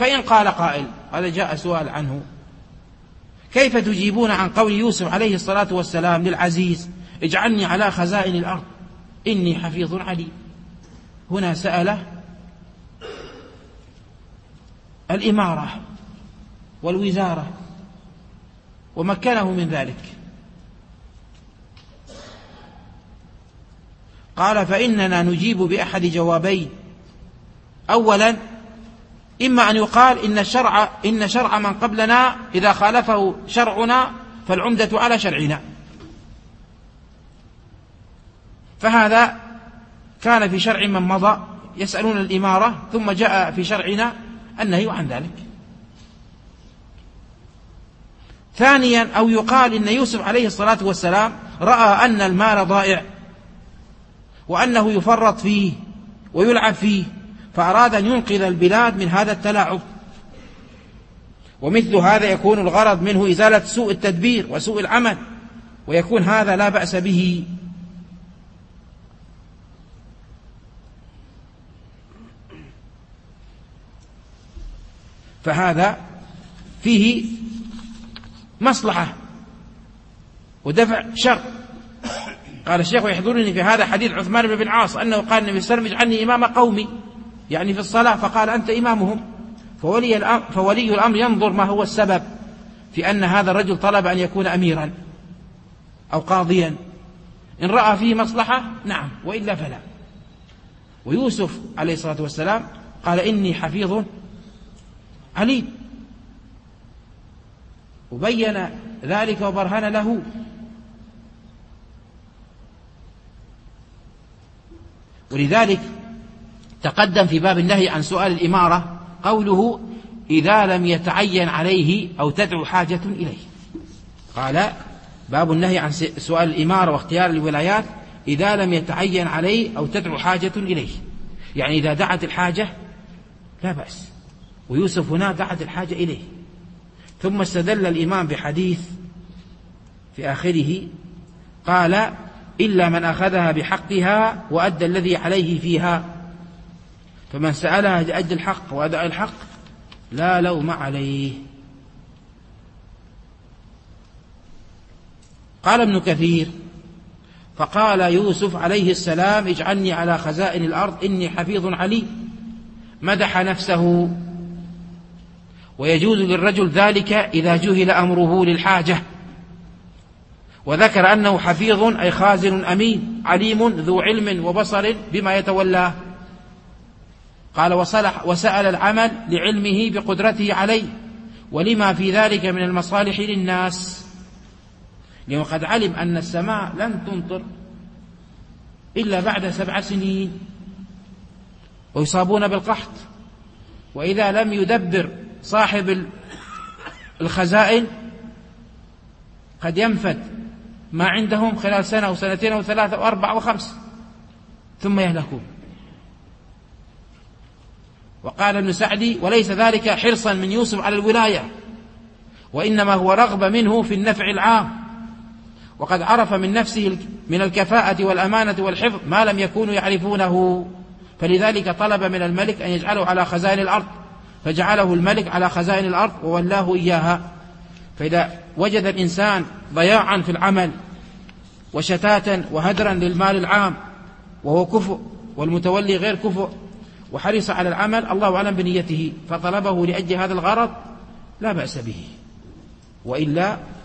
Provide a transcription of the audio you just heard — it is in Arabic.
فإن قال قائل، هذا جاء سؤال عنه، كيف تجيبون عن قول يوسف عليه الصلاة والسلام للعزيز اجعلني على خزائن الأرض إني حفيظ عليم؟ هنا سأله الإمارة والوزارة ومكنه من ذلك. قال فإننا نجيب بأحد جوابين: أولا، إما أن يقال إن شرع من قبلنا إذا خالفه شرعنا فالعمدة على شرعنا، فهذا كان في شرع من مضى يسألون الإمارة، ثم جاء في شرعنا النهي عن ذلك. ثانيا، أو يقال إن يوسف عليه الصلاة والسلام رأى أن المال ضائع وأنه يفرط فيه ويلعب فيه، فأراد أن ينقذ البلاد من هذا التلاعب، ومثل هذا يكون الغرض منه إزالة سوء التدبير وسوء العمل، ويكون هذا لا بأس به. فهذا فيه مصلحة ودفع شر. قال الشيخ: ويحضرني في هذا حديث عثمان بن العاص أنه قال النبي صلى الله عليه وسلم اجعلني إمام قومي، يعني في الصلاة، فقال أنت إمامهم. فولي الأمر ينظر ما هو السبب في أن هذا الرجل طلب أن يكون أميرا أو قاضيا. إن رأى فيه مصلحة نعم، وإلا فلا. ويوسف عليه الصلاة والسلام قال إني حفيظ عليم، وبين ذلك وبرهن له. ولذلك تقدم في باب النهي عن سؤال الإمارة قوله إذا لم يتعين عليه أو تدعو حاجة إليه. قال باب النهي عن سؤال الإمارة واختيار الولايات إذا لم يتعين عليه أو تدعو حاجة إليه، يعني إذا دعت الحاجة لا بأس، ويوسف هنا دعت الحاجة إليه. ثم استدل الإمام بحديث في آخره قال إلا من أخذها بحقها وأدى الذي عليه فيها، فمن سألها لأجل الحق وأداء الحق لا لوم عليه. قال ابن كثير فقال يوسف عليه السلام اجعلني على خزائن الأرض إني حفيظ عليم، مدح نفسه، ويجوز للرجل ذلك إذا جهل أمره للحاجة، وذكر أنه حفيظ أي خازن أمين عليم ذو علم وبصر بما يتولاه. قال وسأل العمل لعلمه بقدرته عليه ولما في ذلك من المصالح للناس، لأنه قد علم أن السماء لن تمطر إلا بعد 7 سنين ويصابون بالقحط، وإذا لم يدبر صاحب الخزائن قد ينفد ما عندهم خلال سنة أو سنتين أو 3 أو 4 أو 5 ثم يهلكون. وقال ابن سعدي وليس ذلك حرصا من يوسف على الولاية، وإنما هو رغبة منه في النفع العام، وقد عرف من نفسه من الكفاءة والأمانة والحفظ ما لم يكونوا يعرفونه، فلذلك طلب من الملك أن يجعله على خزائن الأرض، فجعله الملك على خزائن الأرض وولاه إياها. فإذا وجد الإنسان ضياعا في العمل وشتاتا وهدرا للمال العام وهو كفء والمتولي غير كفء وحرص على العمل الله أعلم بنيته فطلبه لأجل هذا الغرض لا بأس به، وإلا